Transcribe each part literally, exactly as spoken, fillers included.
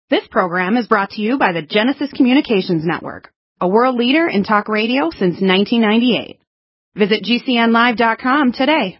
This program is brought to you by the Genesis Communications Network, a world leader in talk radio since nineteen ninety-eight. Visit G C N live dot com today.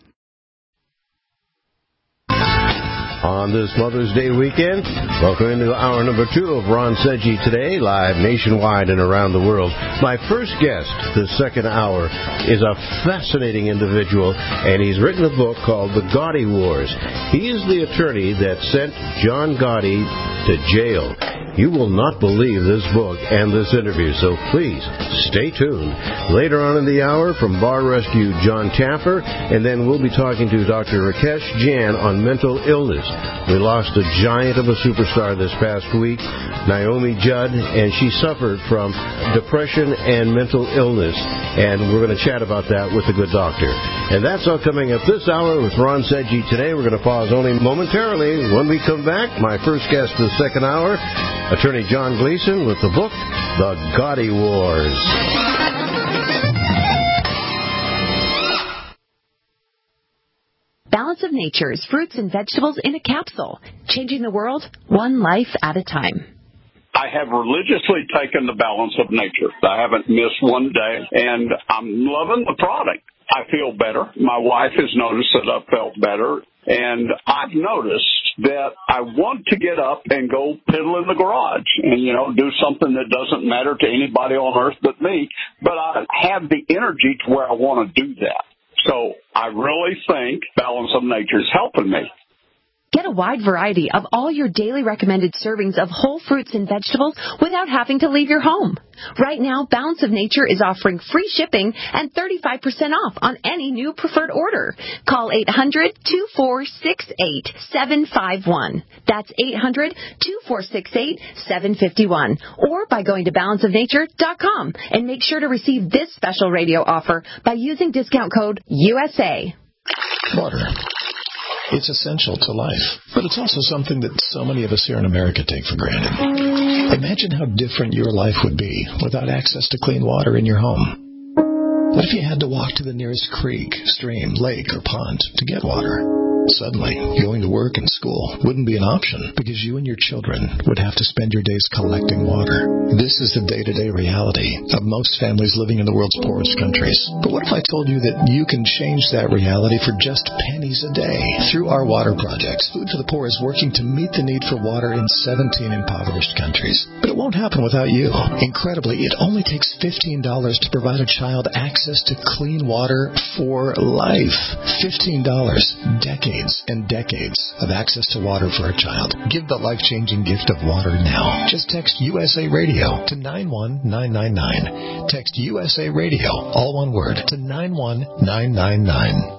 On this Mother's Day weekend, welcome into hour number two of Ron Seggi Today, live nationwide and around the world. My first guest this second hour is a fascinating individual, and he's written a book called The Gotti Wars. He is the attorney that sent John Gotti to jail. You will not believe this book and this interview, so please stay tuned. Later on in the hour, from Bar Rescue, John Taffer, and then we'll be talking to Doctor Rakesh Jan on mental illness. We lost a giant of a superstar this past week, Naomi Judd, and she suffered from depression and mental illness, and we're going to chat about that with the good doctor. And that's all coming up this hour with Ron Seggi Today. We're going to pause only momentarily. When we come back, my first guest this second hour, Attorney John Gleason with the book, The Gotti Wars. Balance of Nature's fruits and vegetables in a capsule, changing the world one life at a time. I have religiously taken the Balance of Nature. I haven't missed one day, and I'm loving the product. I feel better. My wife has noticed that I've felt better, and I've noticed that I want to get up and go piddle in the garage and, you know, do something that doesn't matter to anybody on earth but me, but I have the energy to where I want to do that. So I really think Balance of Nature is helping me. Get a wide variety of all your daily recommended servings of whole fruits and vegetables without having to leave your home. Right now, Balance of Nature is offering free shipping and thirty-five percent off on any new preferred order. Call eight hundred, two four six eight, seven five one. That's eight hundred, two four six eight, seven five one. Or by going to balance of nature dot com and make sure to receive this special radio offer by using discount code U S A. Water. It's essential to life, but it's also something that so many of us here in America take for granted. Imagine how different your life would be without access to clean water in your home. What if you had to walk to the nearest creek, stream, lake, or pond to get water? Suddenly, going to work and school wouldn't be an option because you and your children would have to spend your days collecting water. This is the day-to-day reality of most families living in the world's poorest countries. But what if I told you that you can change that reality for just pennies a day? Through our water projects, Food for the Poor is working to meet the need for water in seventeen impoverished countries. But it won't happen without you. Incredibly, it only takes fifteen dollars to provide a child access to clean water for life. fifteen dollars. Decades and decades of access to water for a child. Give the life-changing gift of water now. Just text U S A Radio to nine one nine nine nine. Text U S A Radio, all one word, to nine one nine nine nine.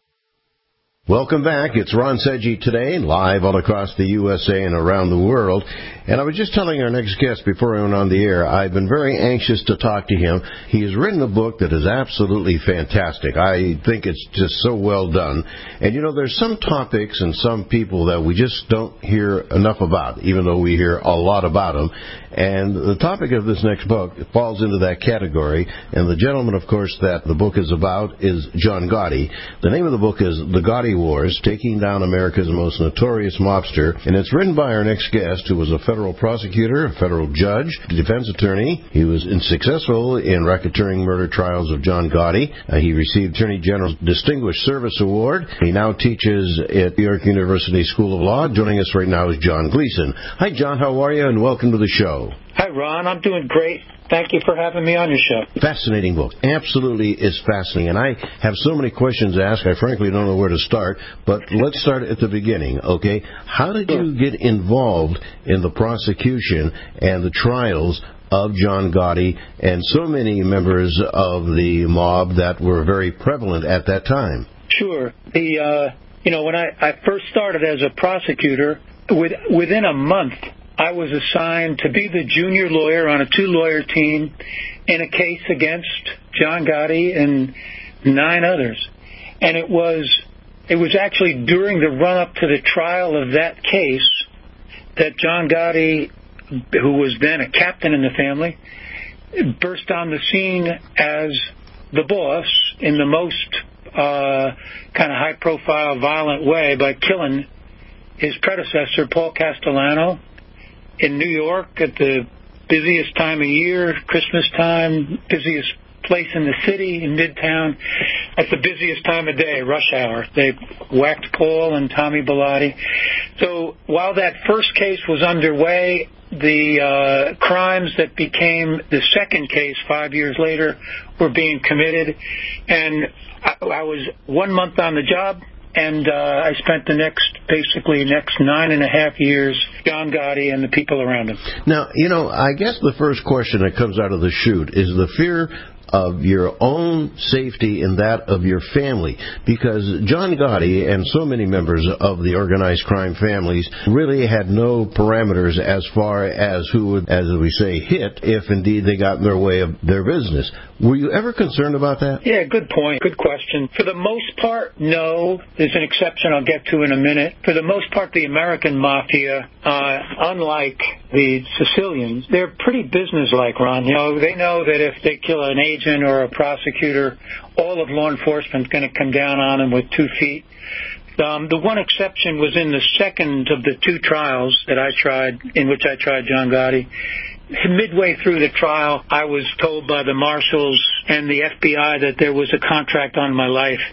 Welcome back. It's Ron Seggi Today, live all across the U S A and around the world. And I was just telling our next guest before I went on the air, I've been very anxious to talk to him. He has written a book that is absolutely fantastic. I think it's just so well done. And, you know, there's some topics and some people that we just don't hear enough about, even though we hear a lot about them. And the topic of this next book falls into that category. And the gentleman, of course, that the book is about is John Gotti. The name of the book is The Gotti Wars, Taking Down America's Most Notorious Mobster. And it's written by our next guest, who was a federal prosecutor, a federal judge, a defense attorney. He was successful in racketeering murder trials of John Gotti. Uh, he received Attorney General's Distinguished Service Award. He now teaches at New York University School of Law. Joining us right now is John Gleason. Hi, John. How are you? And welcome to the show. Hi, Ron. I'm doing great. Thank you for having me on your show. Fascinating book. Absolutely is fascinating. And I have so many questions to ask, I frankly don't know where to start. But let's start at the beginning, okay? How did you get involved in the prosecution and the trials of John Gotti and so many members of the mob that were very prevalent at that time? Sure. The uh, you know, when I, I first started as a prosecutor, with, within a month, I was assigned to be the junior lawyer on a two-lawyer team in a case against John Gotti and nine others. And it was it was actually during the run-up to the trial of that case that John Gotti, who was then a captain in the family, burst on the scene as the boss in the most uh, kind of high-profile, violent way by killing his predecessor, Paul Castellano, in New York at the busiest time of year, Christmas time, busiest place in the city, in Midtown, at the busiest time of day, rush hour. They whacked Paul and Tommy Bilotti. So while that first case was underway, the uh, crimes that became the second case five years later were being committed. And I, I was one month on the job, and uh, I spent the next, basically, next nine and a half years, John Gotti and the people around him. Now, you know, I guess the first question that comes out of the chute is the fear of your own safety and that of your family, because John Gotti and so many members of the organized crime families really had no parameters as far as who would, as we say, hit if indeed they got in their way of their business. Were you ever concerned about that? Yeah, good point. Good question. For the most part, no. There's an exception I'll get to in a minute. For the most part, the American mafia, uh, unlike the Sicilians, they're pretty businesslike, Ron. You know, they know that if they kill an agent or a prosecutor, all of law enforcement's going to come down on them with two feet. Um, the one exception was in the second of the two trials that I tried, in which I tried John Gotti. Midway through the trial, I was told by the marshals and the F B I that there was a contract on my life.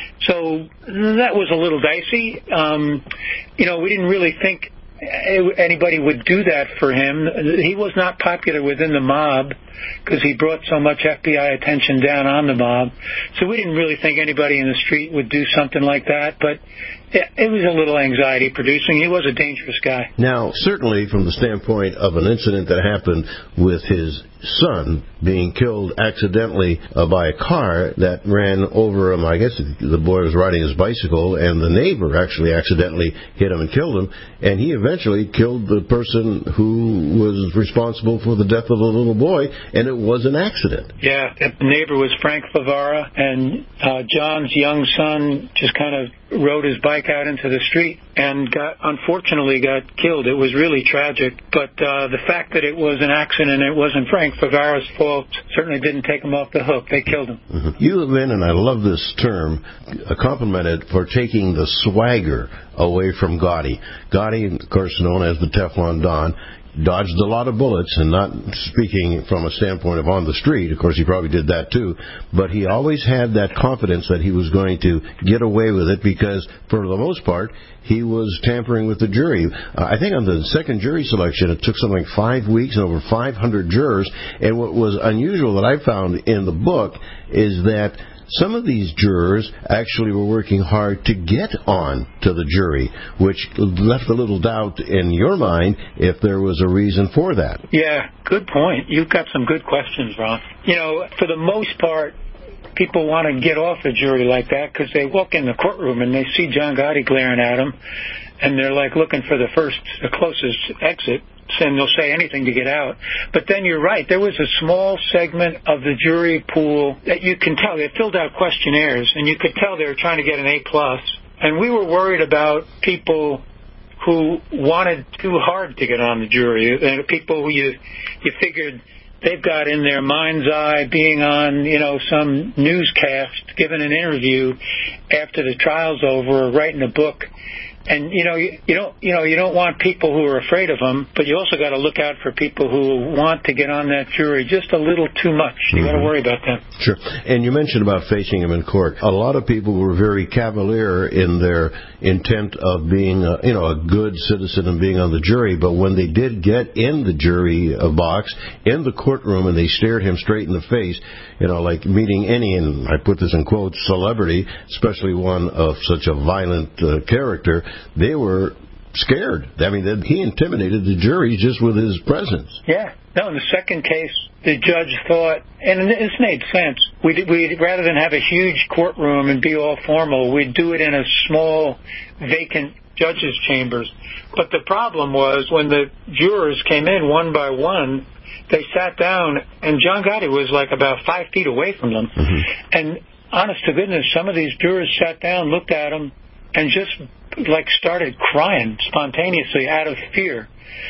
So that was a little dicey. Um, you know, we didn't really think anybody would do that for him. He was not popular within the mob because he brought so much F B I attention down on the mob. So we didn't really think anybody in the street would do something like that. But it was a little anxiety-producing. He was a dangerous guy. Now, certainly from the standpoint of an incident that happened with his son being killed accidentally uh, by a car that ran over him, I guess the boy was riding his bicycle, and the neighbor actually accidentally hit him and killed him, and he eventually killed the person who was responsible for the death of the little boy, and it was an accident. Yeah, the neighbor was Frank Favara, and uh, John's young son just kind of rode his bike out into the street and got, unfortunately got killed. It was really tragic, but uh, the fact that it was an accident, it wasn't Frank Favara's fault, certainly didn't take him off the hook. They killed him. Mm-hmm. You have been, and I love this term, complimented for taking the swagger away from Gotti. Gotti, of course, known as the Teflon Don, dodged a lot of bullets, and not speaking from a standpoint of on the street, of course he probably did that too, but he always had that confidence that he was going to get away with it because, for the most part, he was tampering with the jury. Uh, I think on the second jury selection, it took something like five weeks and over five hundred jurors, and what was unusual that I found in the book is that some of these jurors actually were working hard to get on to the jury, which left a little doubt in your mind if there was a reason for that. Yeah, good point. You've got some good questions, Ron. You know, for the most part, people want to get off the jury like that because they walk in the courtroom and they see John Gotti glaring at them, and they're like looking for the first, the closest exit, and they'll say anything to get out. But then you're right. There was a small segment of the jury pool that you can tell. They filled out questionnaires, and you could tell they were trying to get an A plus. And we were worried about people who wanted too hard to get on the jury, and people who you you figured they've got in their mind's eye being on, you know, some newscast, giving an interview after the trial's over, or writing a book. And, you know, you, you don't, you know, you don't want people who are afraid of them, but you also got to look out for people who want to get on that jury just a little too much. You mm-hmm. got to worry about them. Sure. And you mentioned about facing him in court. A lot of people were very cavalier in their intent of being, a, you know, a good citizen and being on the jury. But when they did get in the jury box, in the courtroom, and they stared him straight in the face, you know, like meeting any, and I put this in quotes, celebrity, especially one of such a violent uh, character, they were scared. I mean, he intimidated the jury just with his presence. Yeah. No, in the second case, the judge thought, and this made sense, we'd, we'd rather than have a huge courtroom and be all formal, we'd do it in a small, vacant judges' chambers. But the problem was when the jurors came in one by one, they sat down, and John Gotti was like about five feet away from them. Mm-hmm. And honest to goodness, some of these jurors sat down, looked at him, and just like started crying spontaneously out of fear.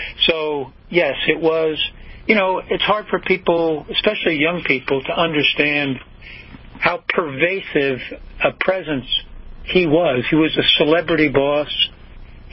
So, yes, it was, you know, it's hard for people, especially young people, to understand how pervasive a presence he was. He was a celebrity boss.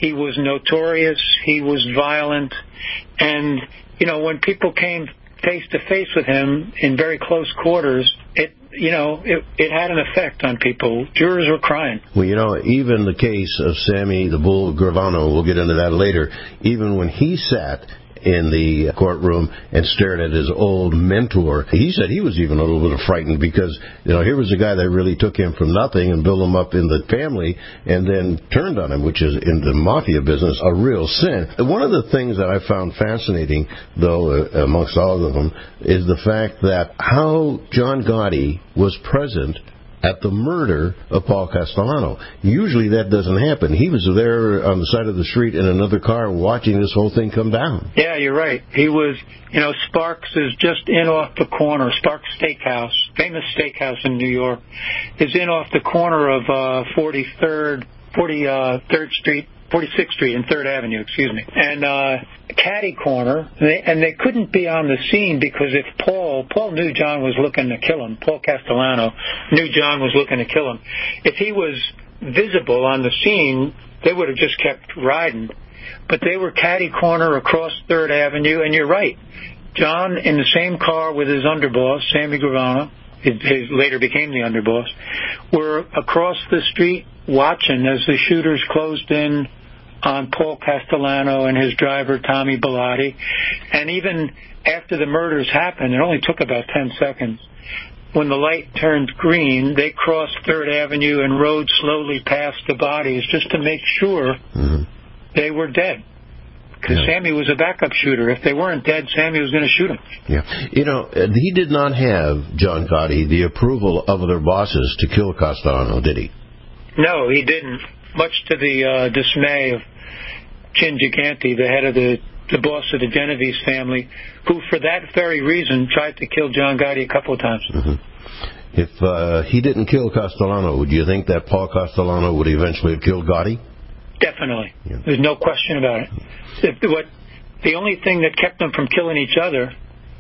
He was notorious. He was violent. And, you know, when people came face to face with him in very close quarters, it, you know, it, it had an effect on people. Jurors were crying. Well, you know, even the case of Sammy the Bull Gravano, we'll get into that later, even when he sat in the courtroom and stared at his old mentor, he said he was even a little bit frightened because, you know, here was a guy that really took him from nothing and built him up in the family and then turned on him, which is in the mafia business a real sin. One of the things that I found fascinating, though, uh, amongst all of them, is the fact that how John Gotti was present at the murder of Paul Castellano. Usually that doesn't happen. He was there on the side of the street in another car watching this whole thing come down. Yeah, you're right. He was, you know, Sparks is just in off the corner. Sparks Steakhouse, famous steakhouse in New York, is in off the corner of uh, forty-third, forty-third Street, forty-sixth Street and third Avenue, excuse me. And uh, catty corner, and they, and they couldn't be on the scene because if Paul, Paul knew John was looking to kill him, Paul Castellano knew John was looking to kill him. If he was visible on the scene, they would have just kept riding. But they were catty corner across third Avenue, and you're right. John, in the same car with his underboss, Sammy Gravano, his, his later became the underboss, were across the street watching as the shooters closed in on Paul Castellano and his driver, Tommy Bellotti. And even after the murders happened, it only took about ten seconds. When the light turned green, they crossed third Avenue and rode slowly past the bodies just to make sure mm-hmm. they were dead. Because yeah. Sammy was a backup shooter. If they weren't dead, Sammy was going to shoot them. Yeah. You know, he did not have, John Gotti, the approval of other bosses to kill Castellano, did he? No, he didn't, much to the uh, dismay of Chin Gigante, the head of the, the boss of the Genovese family, who for that very reason tried to kill John Gotti a couple of times. Mm-hmm. If uh, he didn't kill Castellano, would you think that Paul Castellano would eventually have killed Gotti? Definitely. Yeah. There's no question about it. If, what, the only thing that kept them from killing each other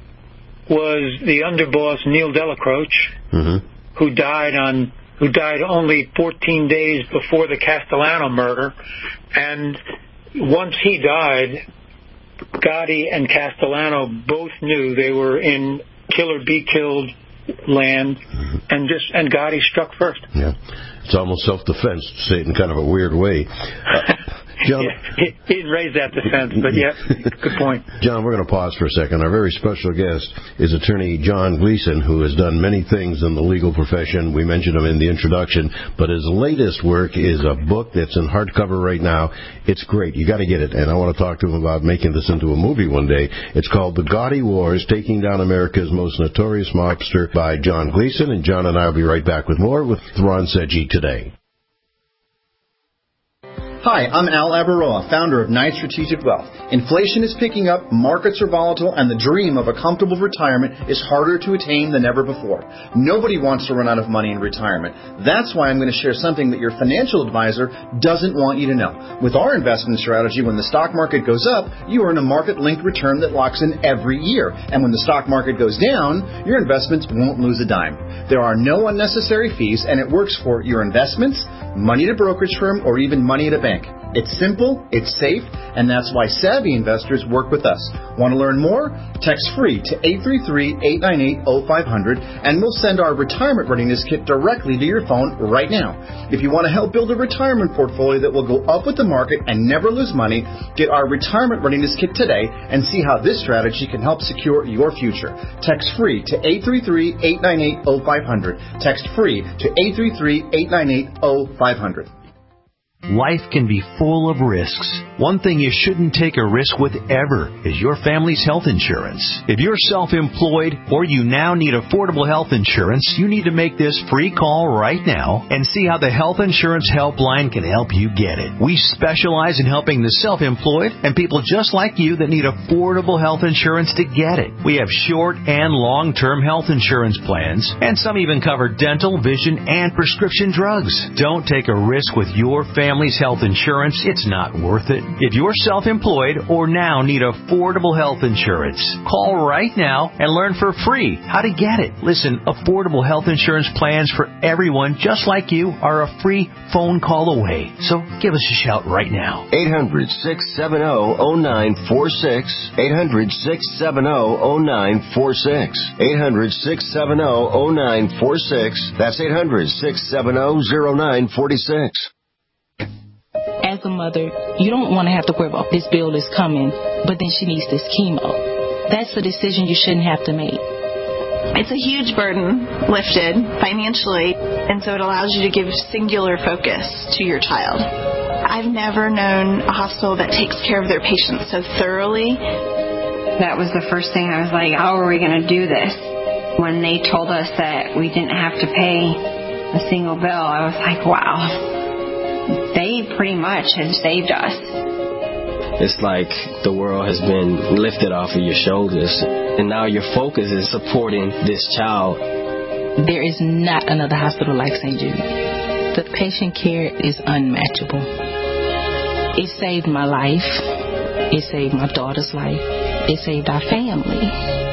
was the underboss Neil Delacroce, mm-hmm. who died on who died only fourteen days before the Castellano murder, and once he died, Gotti and Castellano both knew they were in kill or be killed land, mm-hmm. and just and Gotti struck first. Yeah, it's almost self-defense, to say it in kind of a weird way. Uh, John, yeah, he, he didn't raise that defense, but yeah, good point. John, we're going to pause for a second. Our very special guest is attorney John Gleason, who has done many things in the legal profession. We mentioned him in the introduction, but his latest work is a book that's in hardcover right now. It's great. You got to get it, and I want to talk to him about making this into a movie one day. It's called The Gotti Wars, Taking Down America's Most Notorious Mobster by John Gleason, and John and I will be right back with more with Ron Seggi today. Hi, I'm Al Abaroa, founder of Knight Strategic Wealth. Inflation is picking up, markets are volatile, and the dream of a comfortable retirement is harder to attain than ever before. Nobody wants to run out of money in retirement. That's why I'm going to share something that your financial advisor doesn't want you to know. With our investment strategy, when the stock market goes up, you earn a market-linked return that locks in every year. And when the stock market goes down, your investments won't lose a dime. There are no unnecessary fees, and it works for your investments, money at a brokerage firm, or even money at a bank. It's simple, it's safe, and that's why savvy investors work with us. Want to learn more? Text FREE to eight three three, eight nine eight, zero five zero zero, and we'll send our retirement readiness kit directly to your phone right now. If you want to help build a retirement portfolio that will go up with the market and never lose money, get our retirement readiness kit today and see how this strategy can help secure your future. Text FREE to eight three three, eight nine eight, zero five zero zero. Text FREE to eight three three, eight nine eight, zero five zero zero. Life can be full of risks. One thing you shouldn't take a risk with ever is your family's health insurance. If you're self-employed or you now need affordable health insurance, you need to make this free call right now and see how the Health Insurance Helpline can help you get it. We specialize in helping the self-employed and people just like you that need affordable health insurance to get it. We have short and long-term health insurance plans, and some even cover dental, vision, and prescription drugs. Don't take a risk with your family family's health insurance, it's not worth it. If you're self-employed or now need affordable health insurance, call right now and learn for free how to get it. Listen, affordable health insurance plans for everyone just like you are a free phone call away. So give us a shout right now. eight hundred, six seven zero, zero nine four six. eight hundred, six seven zero, zero nine four six. eight hundred, six seven zero, zero nine four six. That's eight hundred, six seven zero, zero nine four six. As a mother, you don't want to have to worry about this bill is coming, but then she needs this chemo. That's a decision you shouldn't have to make. It's a huge burden lifted financially, and so it allows you to give singular focus to your child. I've never known a hospital that takes care of their patients so thoroughly. That was the first thing I was like, how are we going to do this? When they told us that we didn't have to pay a single bill, I was like, wow. They pretty much had saved us. It's like the world has been lifted off of your shoulders, and now your focus is supporting this child. There is not another hospital like Saint Jude. The patient care is unmatchable. It saved my life. It saved my daughter's life. It saved our family.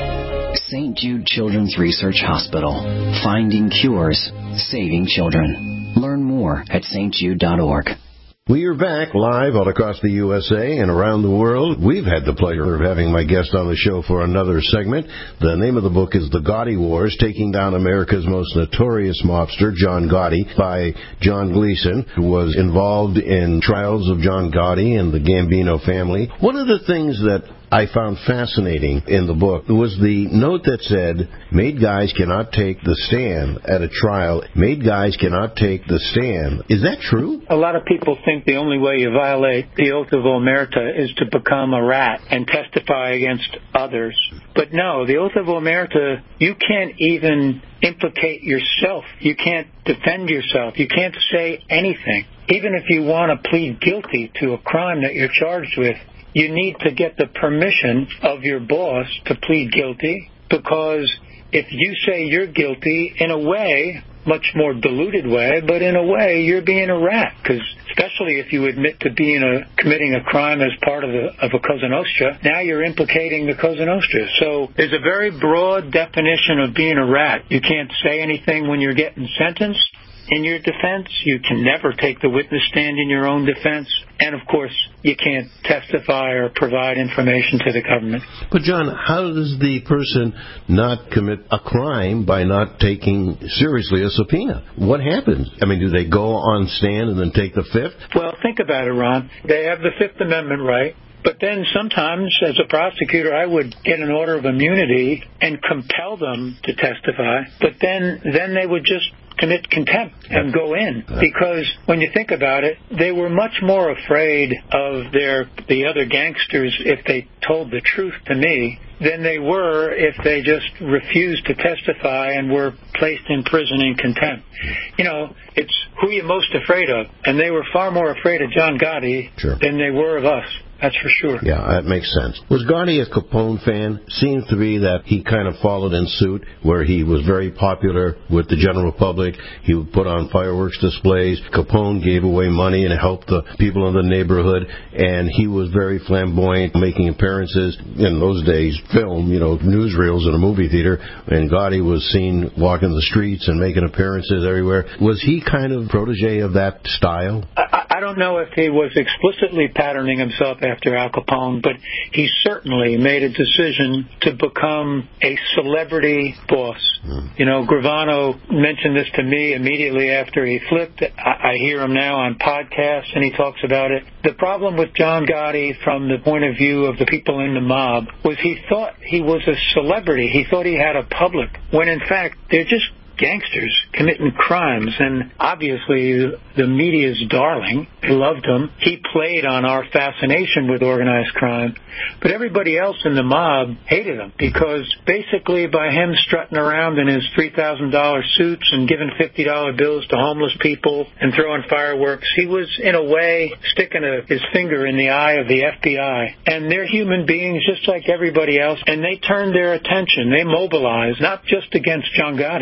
Saint Jude Children's Research Hospital. Finding cures, saving children. Learn more at s t jude dot org. We are back live all across the U S A and around the world. We've had the pleasure of having my guest on the show for another segment. The name of the book is The Gotti Wars, Taking Down America's Most Notorious Mobster, John Gotti, by John Gleason, who was involved in trials of John Gotti and the Gambino family. One of the things that I found fascinating in the book was the note that said, made guys cannot take the stand at a trial. Made guys cannot take the stand. Is that true? A lot of people think the only way you violate the oath of omerta is to become a rat and testify against others. But no, the oath of omerta, you can't even implicate yourself. You can't defend yourself. You can't say anything. Even if you want to plead guilty to a crime that you're charged with, you need to get the permission of your boss to plead guilty, because if you say you're guilty, in a way, much more diluted way, but in a way you're being a rat, because especially if you admit to being a committing a crime as part of, the, of a Cosa Nostra, now you're implicating the Cosa Nostra. So there's a very broad definition of being a rat. You can't say anything when you're getting sentenced in your defense. You can never take the witness stand in your own defense. And, of course, you can't testify or provide information to the government. But, John, how does the person not commit a crime by not taking seriously a subpoena? What happens? I mean, do they go on stand and then take the fifth? Well, think about it, Ron. They have the Fifth Amendment right. But then sometimes, as a prosecutor, I would get an order of immunity and compel them to testify. But then, then they would just commit contempt and go in, because when you think about it, they were much more afraid of their the other gangsters if they told the truth to me than they were if they just refused to testify and were placed in prison in contempt. You know, it's who you're most afraid of, and they were far more afraid of John Gotti sure. than they were of us. That's for sure. Yeah, that makes sense. Was Gotti a Capone fan? Seems to be that he kind of followed in suit, where he was very popular with the general public. He would put on fireworks displays. Capone gave away money and helped the people in the neighborhood, and he was very flamboyant, making appearances. In those days, film, you know, newsreels in a movie theater, and Gotti was seen walking the streets and making appearances everywhere. Was he kind of protege of that style? I, I don't know if he was explicitly patterning himself after Al Capone, but he certainly made a decision to become a celebrity boss. Mm. You know, Gravano mentioned this to me immediately after he flipped. I, I hear him now on podcasts, and he talks about it. The problem with John Gotti, from the point of view of the people in the mob, was he thought he was a celebrity. He thought he had a public, when in fact they're just gangsters committing crimes, and obviously the media's darling. They loved him. He played on our fascination with organized crime, but everybody else in the mob hated him, because basically by him strutting around in his three thousand dollars suits and giving fifty dollar bills to homeless people and throwing fireworks, he was in a way sticking a, his finger in the eye of the F B I. And they're human beings just like everybody else, and they turned their attention, they mobilized, not just against John Gotti, but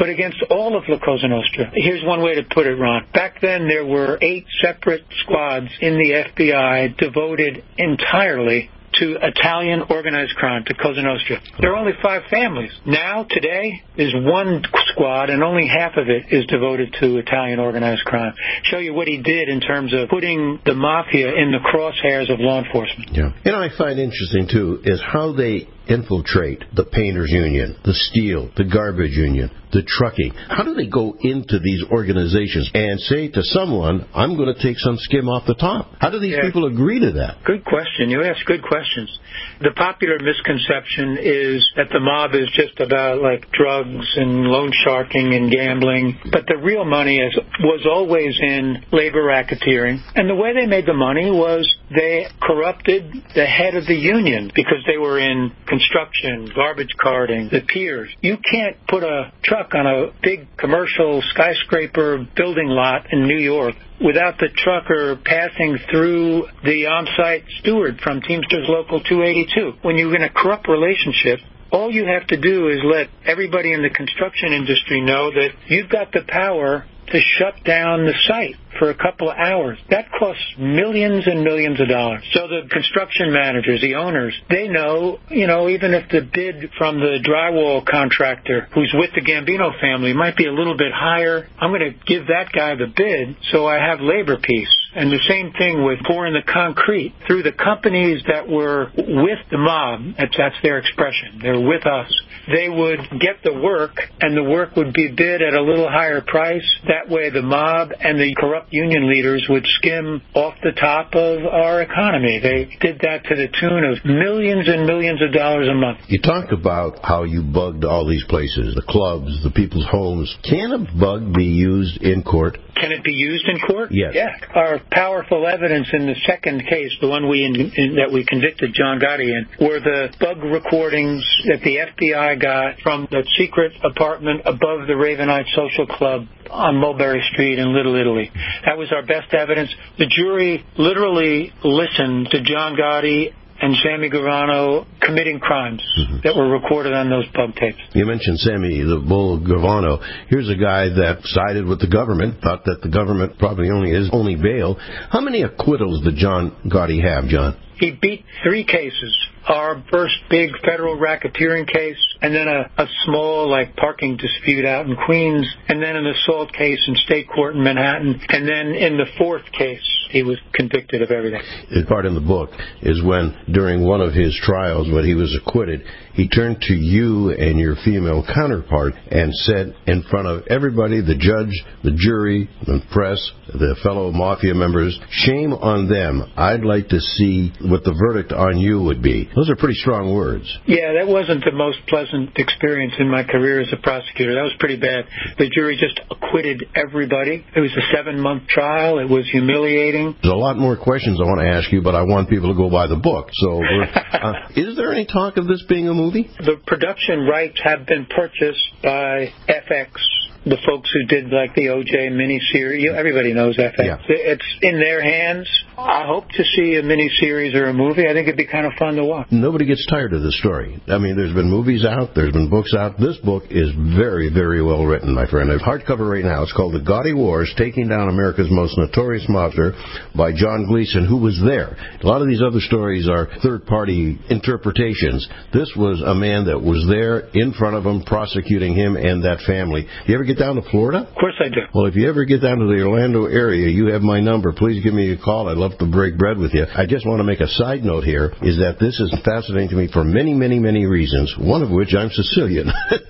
but against all of La Cosa Nostra. Here's one way to put it, Ron. Back then, there were eight separate squads in the F B I devoted entirely to Italian organized crime, to Cosa Nostra. There are only five families. Now, today, there's one squad, and only half of it is devoted to Italian organized crime. Show you what he did in terms of putting the mafia in the crosshairs of law enforcement. Yeah. You know, I find interesting, too, is how they infiltrate the painters union, the steel, the garbage union, the trucking. How do they go into these organizations and say to someone, I'm going to take some skim off the top? How do these yeah. people agree to that? Good question. You ask good questions. The popular misconception is that the mob is just about like drugs and loan sharking and gambling, but the real money is, was always in labor racketeering. And the way they made the money was they corrupted the head of the union because they were in construction, garbage carting, the piers. You can't put a truck on a big commercial skyscraper building lot in New York without the trucker passing through the on-site steward from Teamsters Local two eighty-two. When you're in a corrupt relationship, all you have to do is let everybody in the construction industry know that you've got the power to shut down the site for a couple of hours. That costs millions and millions of dollars. So the construction managers, the owners, they know, you know, even if the bid from the drywall contractor who's with the Gambino family might be a little bit higher, I'm going to give that guy the bid so I have labor peace. And the same thing with pouring the concrete through the companies that were with the mob. That's, that's their expression. They're with us. They would get the work, and the work would be bid at a little higher price. That way the mob and the corrupt union leaders would skim off the top of our economy. They did that to the tune of millions and millions of dollars a month. You talk about how you bugged all these places, the clubs, the people's homes. Can a bug be used in court? Can it be used in court? Yes. Yeah. Our powerful evidence in the second case, the one we in, in, that we convicted John Gotti in, were the bug recordings that the F B I got from the secret apartment above the Ravenite Social Club on Mulberry Street in Little Italy. That was our best evidence. The jury literally listened to John Gotti and Sammy Gravano committing crimes mm-hmm. that were recorded on those bug tapes. You mentioned Sammy the Bull Gravano. Here's a guy that sided with the government, thought that the government probably only is only bail. How many acquittals did John Gotti have, John? He beat three cases. Our first big federal racketeering case, and then a, a small, like, parking dispute out in Queens, and then an assault case in state court in Manhattan, and then in the fourth case, he was convicted of everything. The part in the book is when, during one of his trials, when he was acquitted, he turned to you and your female counterpart and said in front of everybody, the judge, the jury, the press, the fellow mafia members, shame on them. I'd like to see what the verdict on you would be. Those are pretty strong words. Yeah, that wasn't the most pleasant experience in my career as a prosecutor. That was pretty bad. The jury just acquitted everybody. It was a seven-month trial. It was humiliating. There's a lot more questions I want to ask you, but I want people to go buy the book. So, we're, uh, is there any talk of this being a movie? The production rights have been purchased by F X. The folks who did like the O J miniseries, everybody knows F X. Yeah. It's in their hands. I hope to see a miniseries or a movie. I think it'd be kind of fun to watch. Nobody gets tired of this story. I mean, there's been movies out, there's been books out. This book is very, very well written, my friend. It's hardcover right now. It's called The Gotti Wars, Taking Down America's Most Notorious Mobster by John Gleason, who was there. A lot of these other stories are third-party interpretations. This was a man that was there in front of him, prosecuting him and that family. You ever get down to Florida? Of course I do. Well, if you ever get down to the Orlando area, you have my number. Please give me a call. I'd love to break bread with you. I just want to make a side note here, is that this is fascinating to me for many, many, many reasons, one of which I'm Sicilian.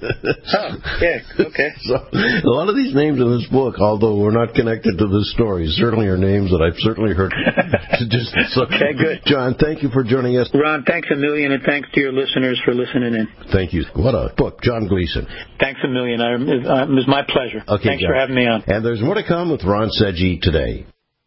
Oh, yeah, okay. So, a lot of these names in this book, although we're not connected to this story, certainly are names that I've certainly heard. Just, so, okay, good. John, thank you for joining us. Ron, thanks a million, and thanks to your listeners for listening in. Thank you. What a book, John Gleason. Thanks a million. I, it was my pleasure. Okay, thanks John. for having me on. And there's more to come with Ron Seggi today.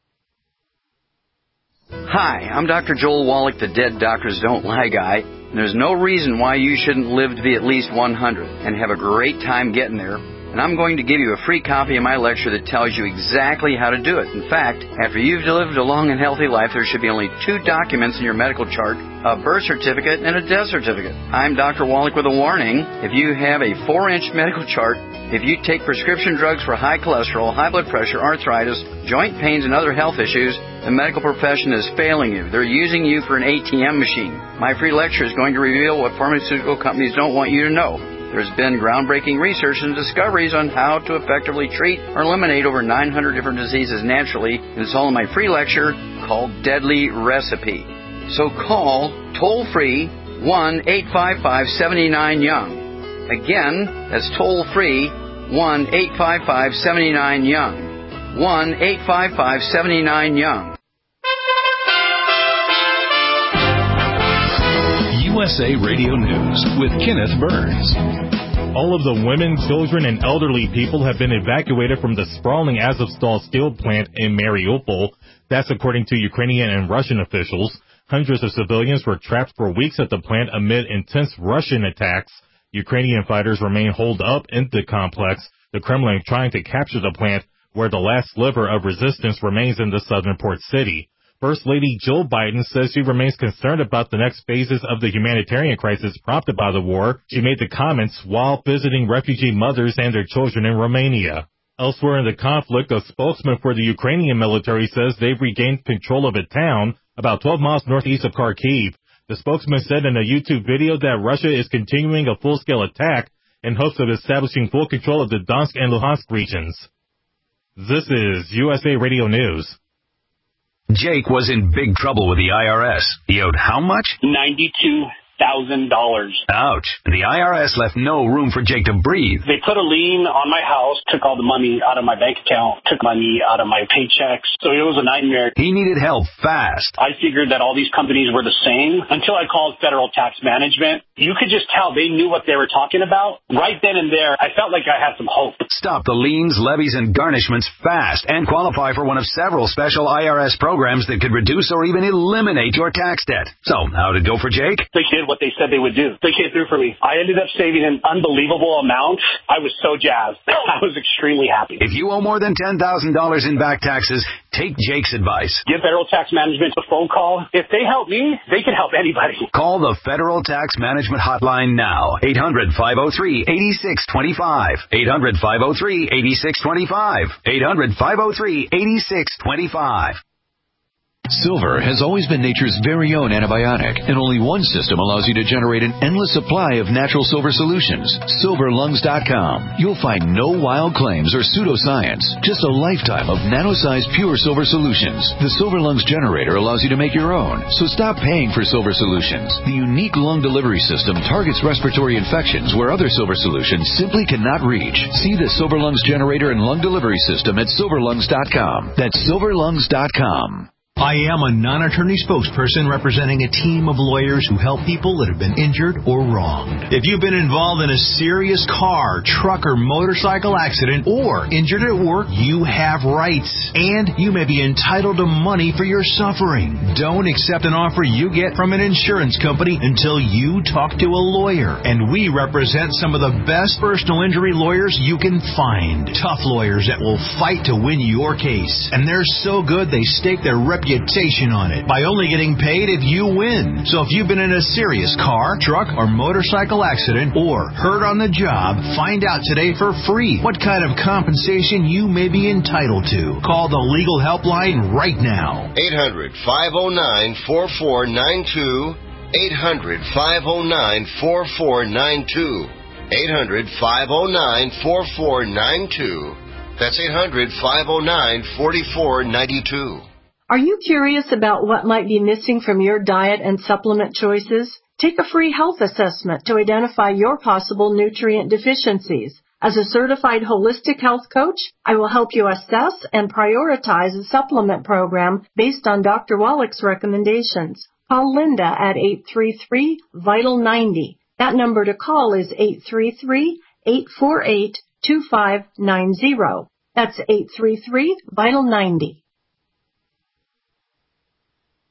Hi, I'm Doctor Joel Wallach, the Dead Doctors Don't Lie guy. There's no reason why you shouldn't live to be at least one hundred and have a great time getting there. and I'm going to give you a free copy of my lecture that tells you exactly how to do it. In fact, after you've lived a long and healthy life, there should be only two documents in your medical chart, a birth certificate and a death certificate. I'm Doctor Wallach with a warning. If you have a four-inch medical chart, if you take prescription drugs for high cholesterol, high blood pressure, arthritis, joint pains, and other health issues, the medical profession is failing you. They're using you for an A T M machine. My free lecture is going to reveal what pharmaceutical companies don't want you to know. There's been groundbreaking research and discoveries on how to effectively treat or eliminate over nine hundred different diseases naturally, and it's all in my free lecture called Deadly Recipe. So call toll-free one eight five five, seven nine, young. Again, that's toll-free one eight five five, seven nine, young. one eight five five, seven nine, young. U S A Radio News with Kenneth Burns. All of the women, children, and elderly people have been evacuated from the sprawling Azovstal steel plant in Mariupol. That's according to Ukrainian and Russian officials. Hundreds of civilians were trapped for weeks at the plant amid intense Russian attacks. Ukrainian fighters remain holed up in the complex, the Kremlin trying to capture the plant where the last sliver of resistance remains in the southern port city. First Lady Jill Biden says she remains concerned about the next phases of the humanitarian crisis prompted by the war. She made the comments while visiting refugee mothers and their children in Romania. Elsewhere in the conflict, a spokesman for the Ukrainian military says they've regained control of a town about twelve miles northeast of Kharkiv. The spokesman said in a YouTube video that Russia is continuing a full-scale attack in hopes of establishing full control of the Donetsk and Luhansk regions. This is U S A Radio News. Jake was in big trouble with the I R S. He owed how much? ninety-two thousand dollars. Ouch. The I R S left no room for Jake to breathe. They put a lien on my house, took all the money out of my bank account, took money out of my paychecks. So it was a nightmare. He needed help fast. I figured that all these companies were the same until I called Federal Tax Management. You could just tell they knew what they were talking about. Right then and there, I felt like I had some hope. Stop the liens, levies, and garnishments fast and qualify for one of several special I R S programs that could reduce or even eliminate your tax debt. So, how'd it go for Jake? They did what they said they would do. They came through for me. I ended up saving an unbelievable amount. I was so jazzed. I was extremely happy. If you owe more than ten thousand dollars in back taxes, take Jake's advice. Give Federal Tax Management a phone call. If they help me, they can help anybody. Call the Federal Tax Management Hotline now. eight hundred, five oh three, eight six two five. eight hundred, five oh three, eight six two five. eight hundred, five oh three, eight six two five. Silver has always been nature's very own antibiotic, and only one system allows you to generate an endless supply of natural silver solutions. silver lungs dot com. You'll find no wild claims or pseudoscience, just a lifetime of nano-sized pure silver solutions. The Silver Lungs generator allows you to make your own, so stop paying for silver solutions. The unique lung delivery system targets respiratory infections where other silver solutions simply cannot reach. See the Silver Lungs generator and lung delivery system at silver lungs dot com. That's silver lungs dot com. I am a non-attorney spokesperson representing a team of lawyers who help people that have been injured or wronged. If you've been involved in a serious car, truck, or motorcycle accident or injured at work, you have rights, and you may be entitled to money for your suffering. Don't accept an offer you get from an insurance company until you talk to a lawyer, and we represent some of the best personal injury lawyers you can find. Tough lawyers that will fight to win your case, and they're so good they stake their reputation reputation on it by only getting paid if you win. So if you've been in a serious car, truck, or motorcycle accident or hurt on the job, find out today for free what kind of compensation you may be entitled to. Call the legal helpline right now. eight hundred, five oh nine, four four nine two. eight hundred, five oh nine, four four nine two. eight hundred, five oh nine, four four nine two. That's eight hundred, five oh nine, four four nine two. Are you curious about what might be missing from your diet and supplement choices? Take a free health assessment to identify your possible nutrient deficiencies. As a certified holistic health coach, I will help you assess and prioritize a supplement program based on Doctor Wallach's recommendations. Call Linda at eight three three, vital ninety. That number to call is eight three three, eight four eight, two five nine zero. That's eight three three, vital ninety.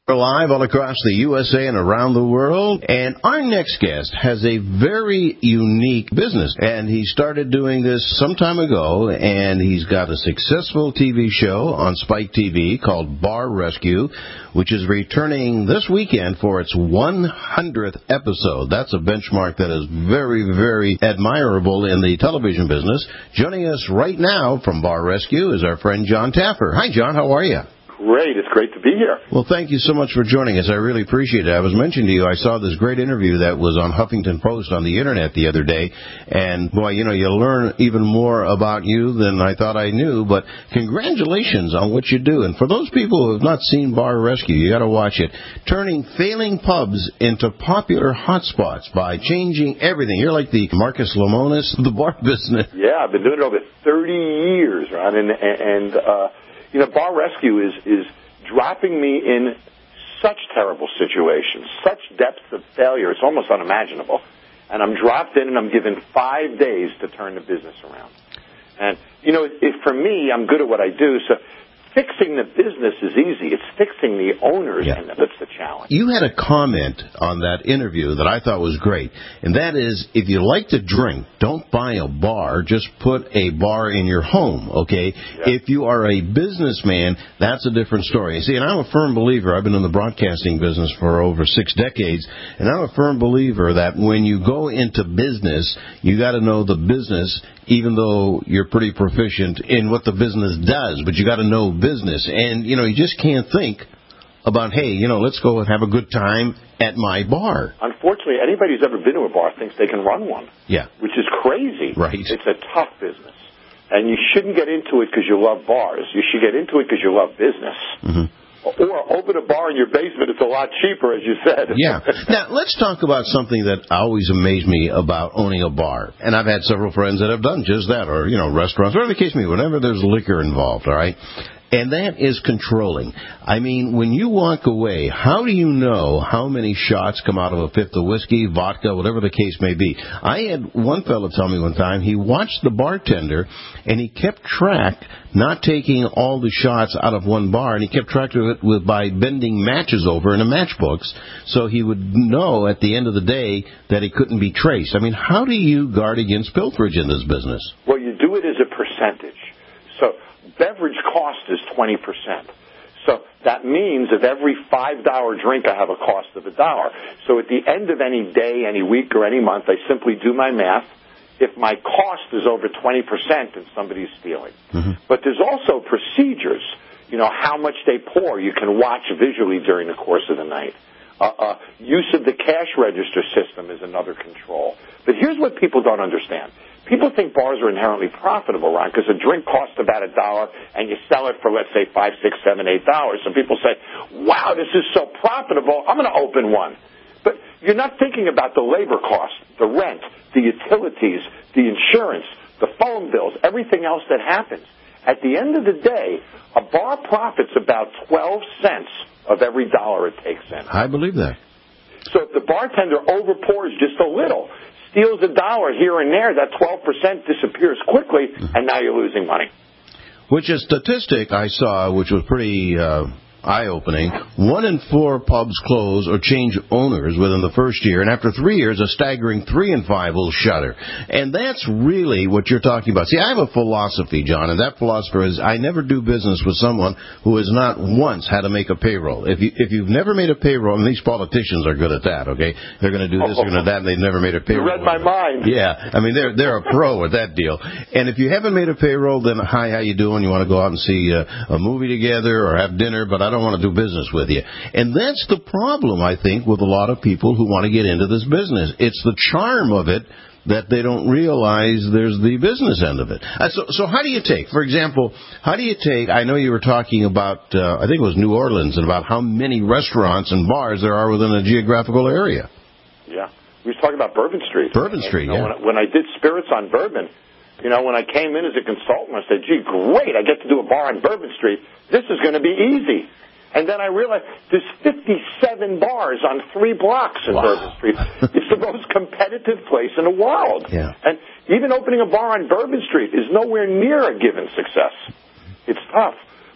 We're live all across the U S A and around the world, and our next guest has a very unique business, and he started doing this some time ago, and he's got a successful T V show on Spike T V called Bar Rescue, which is returning this weekend for its one hundredth episode. That's a benchmark that is very, very admirable in the television business. Joining us right now from Bar Rescue is our friend John Taffer. Hi, John. How are you? Great. It's great to be here. Well, thank you so much for joining us. I really appreciate it. I was mentioning to you, I saw this great interview that was on Huffington Post on the Internet the other day, and, boy, you know, you learn even more about you than I thought I knew, but congratulations on what you do. And for those people who have not seen Bar Rescue, you got to watch it. Turning failing pubs into popular hotspots by changing everything. You're like the Marcus Lemonis of the bar business. Yeah, I've been doing it over thirty years, right? And, and uh, you know, Bar Rescue is, is dropping me in such terrible situations, such depths of failure, it's almost unimaginable. And I'm dropped in and I'm given five days to turn the business around. And, you know, if, for me, I'm good at what I do, so fixing the business is easy. It's fixing the owners, yeah. and that's the challenge. You had a comment on that interview that I thought was great, and that is, if you like to drink, don't buy a bar, just put a bar in your home, okay? Yeah. If you are a businessman, that's a different story. You see, and I'm a firm believer, I've been in the broadcasting business for over six decades, and I'm a firm believer that when you go into business, you got to know the business, even though you're pretty proficient in what the business does, but you got to know business. And, you know, you just can't think about, hey, you know, let's go and have a good time at my bar. Unfortunately, anybody who's ever been to a bar thinks they can run one. Yeah. Which is crazy. Right. It's a tough business. And you shouldn't get into it because you love bars. You should get into it because you love business. Mm-hmm. Or open a bar in your basement. It's a lot cheaper, as you said. Yeah. Now, let's talk about something that always amazed me about owning a bar. And I've had several friends that have done just that, or, you know, restaurants, whatever the case may be, whenever there's liquor involved, all right? And that is controlling. I mean, when you walk away, how do you know how many shots come out of a fifth of whiskey, vodka, whatever the case may be? I had one fellow tell me one time he watched the bartender and he kept track, not taking all the shots out of one bar, and he kept track of it with, by bending matches over in a matchbooks so he would know at the end of the day that he couldn't be traced. I mean, how do you guard against pilferage in this business? Well, you do it as a percentage. So beverage cost is twenty percent. So that means of every five dollar drink, I have a cost of a dollar. So at the end of any day, any week, or any month, I simply do my math. If my cost is over twenty percent, then somebody's stealing. Mm-hmm. But there's also procedures. You know, how much they pour, you can watch visually during the course of the night. Uh, uh, use of the cash register system is another control. But here's what people don't understand. People think bars are inherently profitable, Ron, because a drink costs about a dollar and you sell it for, let's say, five, six, seven, eight dollars. So people say, wow, this is so profitable, I'm going to open one. But you're not thinking about the labor cost, the rent, the utilities, the insurance, the phone bills, everything else that happens. At the end of the day, a bar profits about twelve cents of every dollar it takes in. I believe that. So if the bartender overpours just a little, steals a dollar here and there, that twelve percent disappears quickly, and now you're losing money. Which is statistic I saw, which was pretty uh, eye-opening. One in four pubs close or change owners within the first year, and after three years, a staggering three in five will shutter. And that's really what you're talking about. See, I have a philosophy, John, and that philosophy is I never do business with someone who has not once had to make a payroll. If, you, if you've never made a payroll, and these politicians are good at that, okay? They're going to do this, they're going to do that, and they've never made a payroll. You read my mind. Yeah, I mean, they're they're a pro at that deal. And if you haven't made a payroll, then hi, how you doing? You want to go out and see a, a movie together or have dinner, but I I don't want to do business with you. And that's the problem, I think, with a lot of people who want to get into this business. It's the charm of it that they don't realize there's the business end of it. Uh, so, so how do you take, for example, how do you take, I know you were talking about, uh, I think it was New Orleans, and about how many restaurants and bars there are within a geographical area. Yeah. We were talking about Bourbon Street. Bourbon Street, and, you know, yeah. When I, when I did Spirits on Bourbon, you know, when I came in as a consultant, I said, gee, great, I get to do a bar on Bourbon Street. This is going to be easy. And then I realized there's fifty-seven bars on three blocks in wow. Bourbon Street. It's the most competitive place in the world. Yeah. And even opening a bar on Bourbon Street is nowhere near a given success. It's tough.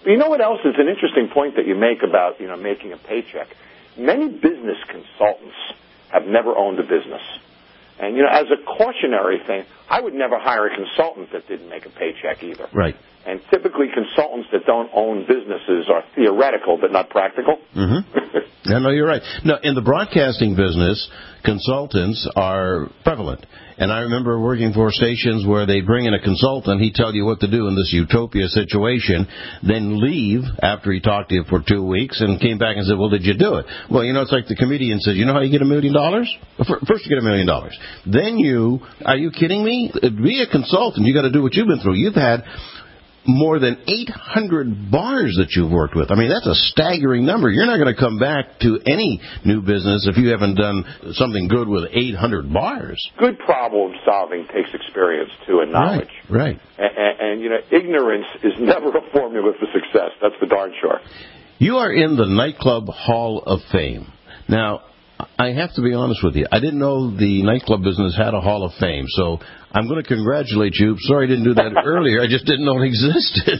But you know what else is an interesting point that you make about, you know, making a paycheck? Many business consultants have never owned a business. And, you know, as a cautionary thing, I would never hire a consultant that didn't make a paycheck either. Right. And typically consultants that don't own businesses are theoretical but not practical. Mm-hmm. Yeah, no, you're right. No, in the broadcasting business, consultants are prevalent. And I remember working for stations where they bring in a consultant, he'd tell you what to do in this utopia situation, then leave after he talked to you for two weeks and came back and said, well, did you do it? Well, you know, it's like the comedian says, you know how you get a million dollars? First you get a million dollars. Then you, are you kidding me? Be a consultant. You got to do what you've been through. You've had more than eight hundred bars that you've worked with. I mean, that's a staggering number. You're not going to come back to any new business if you haven't done something good with eight hundred bars. Good problem solving takes experience, too, and knowledge. Right, right. And, and, and, you know, ignorance is never a formula for success. That's for darn sure. You are in the Nightclub Hall of Fame. Now, I have to be honest with you. I didn't know the nightclub business had a Hall of Fame, so I'm going to congratulate you. Sorry I didn't do that earlier. I just didn't know it existed.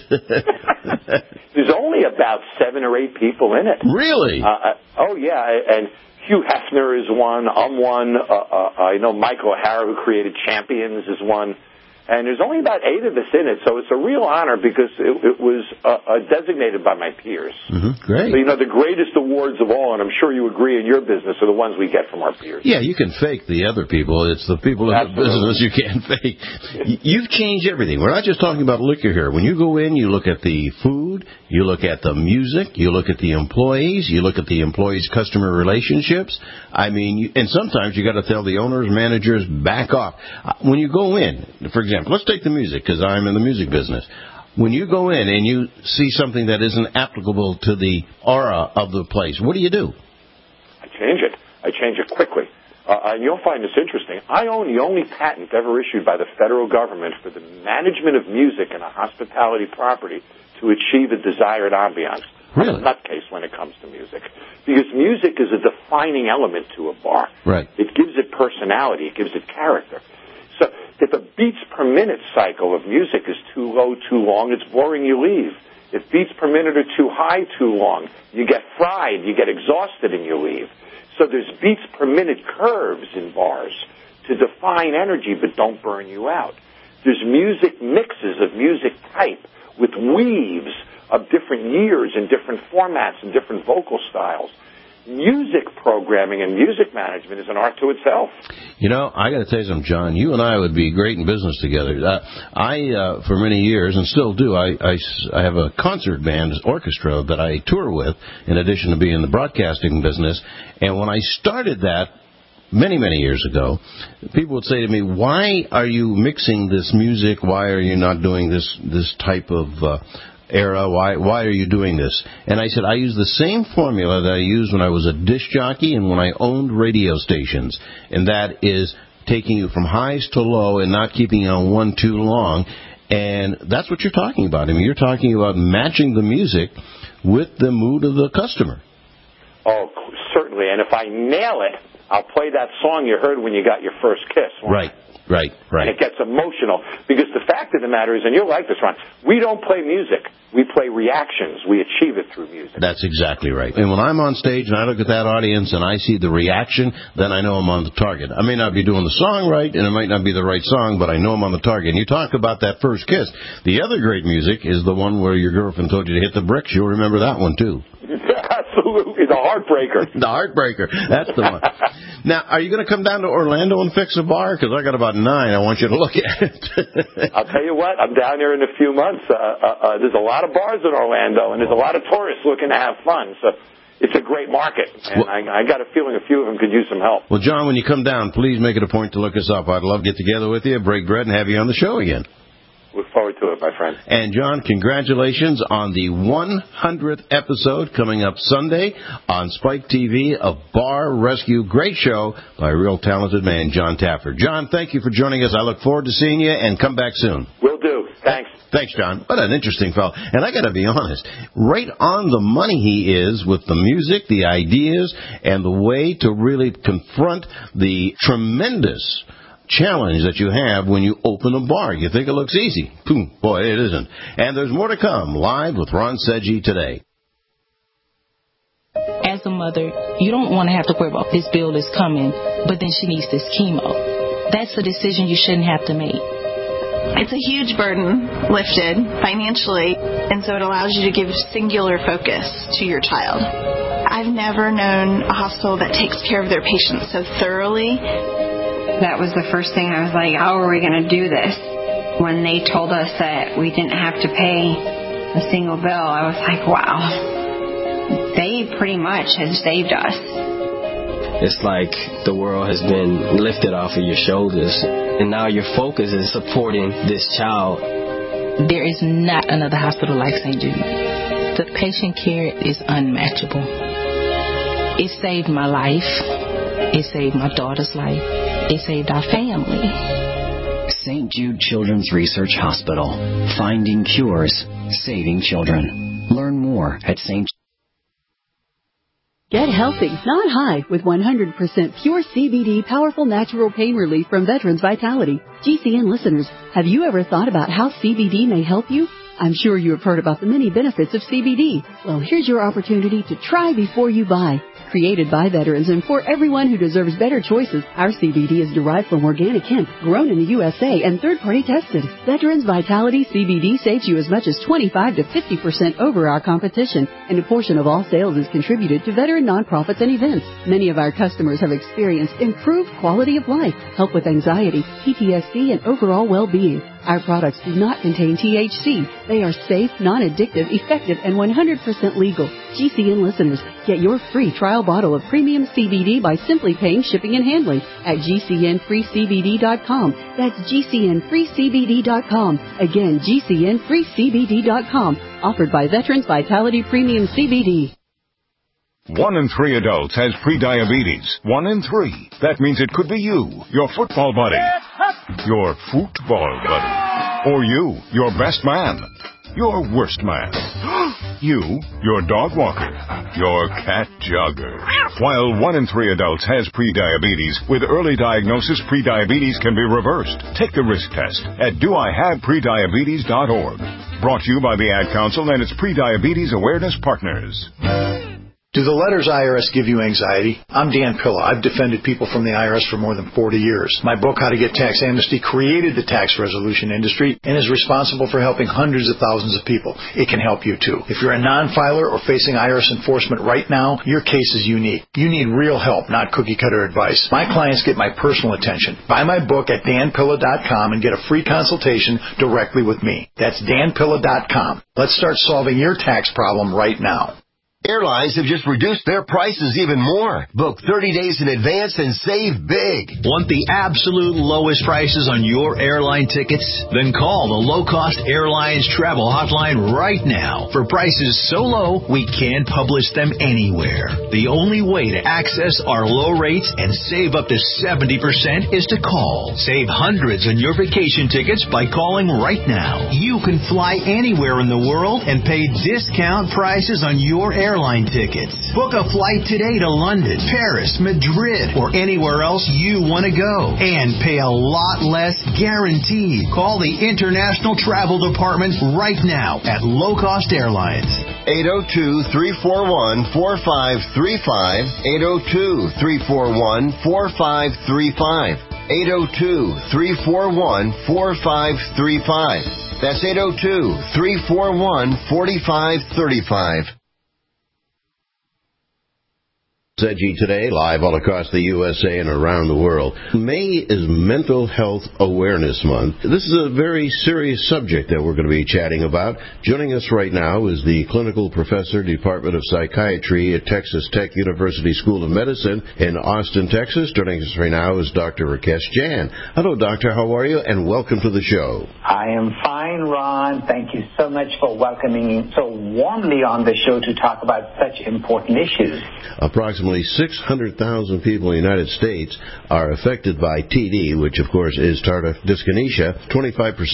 There's only about seven or eight people in it. Really? Uh, oh, yeah, and Hugh Hefner is one. I'm one. Uh, uh, I know Michael O'Hara, who created Champions, is one. And there's only about eight of us in it, so it's a real honor because it, it was uh, uh, designated by my peers. Mm-hmm. Great. So, you know, the greatest awards of all, and I'm sure you agree in your business, are the ones we get from our peers. Yeah, you can fake the other people. It's the people in the business you can't fake. You've changed everything. We're not just talking about liquor here. When you go in, you look at the food, you look at the music, you look at the employees, you look at the employees' customer relationships. I mean, you, and sometimes you got to tell the owners, managers, back off. When you go in, for example, let's take the music, because I'm in the music business. When you go in and you see something that isn't applicable to the aura of the place, what do you do? I change it. I change it quickly. Uh, and you'll find this interesting. I own the only patent ever issued by the federal government for the management of music in a hospitality property to achieve a desired ambiance. Really? I'm a nutcase when it comes to music. Because music is a defining element to a bar. Right. It gives it personality. It gives it character. So if a beats per minute cycle of music is too low, too long, it's boring, you leave. If beats per minute are too high, too long, you get fried, you get exhausted, and you leave. So there's beats per minute curves in bars to define energy but don't burn you out. There's music mixes of music type with weaves of different years and different formats and different vocal styles. Music programming and music management is an art to itself. You know, I got to tell you something, John. You and I would be great in business together. Uh, I, uh, for many years, and still do, I, I, I have a concert band orchestra that I tour with, in addition to being in the broadcasting business. And when I started that many, many years ago, people would say to me, why are you mixing this music? Why are you not doing this, this type of uh era, why why are you doing this? And I said, I use the same formula that I used when I was a disc jockey and when I owned radio stations, and that is taking you from highs to low and not keeping you on one too long. And that's what you're talking about. I mean, you're talking about matching the music with the mood of the customer. Oh, certainly. And if I nail it, I'll play that song you heard when you got your first kiss. Right. Right, right. And it gets emotional. Because the fact of the matter is, and you'll like this, Ron, we don't play music. We play reactions. We achieve it through music. That's exactly right. And when I'm on stage and I look at that audience and I see the reaction, then I know I'm on the target. I may not be doing the song right, and it might not be the right song, but I know I'm on the target. And you talk about that first kiss. The other great music is the one where your girlfriend told you to hit the bricks. You'll remember that one, too. Absolutely. The Heartbreaker. The Heartbreaker. That's the one. Now, are you going to come down to Orlando and fix a bar? Because I got about nine. I want you to look at it. I'll tell you what. I'm down there in a few months. Uh, uh, uh, there's a lot of bars in Orlando, and there's a lot of tourists looking to have fun. So it's a great market, and well, I, I got a feeling a few of them could use some help. Well, John, when you come down, please make it a point to look us up. I'd love to get together with you, break bread, and have you on the show again. Look forward to it, my friend. And, John, congratulations on the one hundredth episode coming up Sunday on Spike T V, a bar rescue. Great show by a real talented man, John Taffer. John, thank you for joining us. I look forward to seeing you, and come back soon. Will do. Thanks. Thanks, John. What an interesting fellow. And I got to be honest, right on the money he is with the music, the ideas, and the way to really confront the tremendous challenge that you have when you open a bar. You think it looks easy. Boom, boy, it isn't. And there's more to come live with Ron Seggi today. As a mother, you don't want to have to worry about this bill is coming, but then she needs this chemo. That's a decision you shouldn't have to make. It's a huge burden lifted financially, and so it allows you to give singular focus to your child. I've never known a hospital that takes care of their patients so thoroughly. That was the first thing I was like, how are we going to do this? When they told us that we didn't have to pay a single bill, I was like, wow. They pretty much have saved us. It's like the world has been lifted off of your shoulders, and now your focus is supporting this child. There is not another hospital like Saint Jude. The patient care is unmatchable. It saved my life. It saved my daughter's life. It saved our family. Saint Jude Children's Research Hospital. Finding cures, saving children. Learn more at Saint Jude. Get healthy, not high, with one hundred percent pure C B D powerful natural pain relief from Veterans Vitality. G C N listeners, have you ever thought about how C B D may help you? I'm sure you have heard about the many benefits of C B D. Well, here's your opportunity to try before you buy. Created by veterans and for everyone who deserves better choices, our C B D is derived from organic hemp, grown in the U S A and third-party tested. Veterans Vitality C B D saves you as much as twenty-five to fifty percent over our competition, and a portion of all sales is contributed to veteran nonprofits and events. Many of our customers have experienced improved quality of life, help with anxiety, P T S D, and overall well-being. Our products do not contain T H C. They are safe, non-addictive, effective, and one hundred percent legal. G C N listeners, get your free trial bottle of premium C B D by simply paying shipping and handling at G C N free C B D dot com. That's G C N free C B D dot com. Again, G C N free C B D dot com. Offered by Veterans Vitality Premium C B D. One in three adults has prediabetes. One in three. That means it could be you, your football buddy, your football buddy, or you, your best man, your worst man, you, your dog walker, your cat jogger. While one in three adults has prediabetes, with early diagnosis, prediabetes can be reversed. Take the risk test at do I have prediabetes dot org. Brought to you by the Ad Council and its Prediabetes Awareness Partners. Do the letters I R S give you anxiety? I'm Dan Pilla. I've defended people from the I R S for more than forty years. My book, How to Get Tax Amnesty, created the tax resolution industry and is responsible for helping hundreds of thousands of people. It can help you, too. If you're a non-filer or facing I R S enforcement right now, your case is unique. You need real help, not cookie-cutter advice. My clients get my personal attention. Buy my book at dan pilla dot com and get a free consultation directly with me. That's dan pilla dot com. Let's start solving your tax problem right now. Airlines have just reduced their prices even more. Book thirty days in advance and save big. Want the absolute lowest prices on your airline tickets? Then call the Low Cost Airlines Travel Hotline right now. For prices so low, we can't publish them anywhere. The only way to access our low rates and save up to seventy percent is to call. Save hundreds on your vacation tickets by calling right now. You can fly anywhere in the world and pay discount prices on your airline airline tickets. Book a flight today to London, Paris, Madrid, or anywhere else you want to go. And pay a lot less guaranteed. Call the International Travel Department right now at Low Cost Airlines. eight oh two, three four one, four five three five. eight oh two, three four one, four five three five. eight oh two, three four one, four five three five. That's eight oh two, three four one, four five three five. Seggi today, live all across the U S A and around the world. May is Mental Health Awareness Month. This is a very serious subject that we're going to be chatting about. Joining us right now is the Clinical Professor, Department of Psychiatry at Texas Tech University School of Medicine in Austin, Texas. Joining us right now is Doctor Rakesh Jain. Hello, Doctor. How are you? And welcome to the show. I am fine, Ron. Thank you so much for welcoming me so warmly on the show to talk about such important issues. Approximately six hundred thousand people in the United States are affected by T D, which, of course, is tardive dyskinesia. twenty-five percent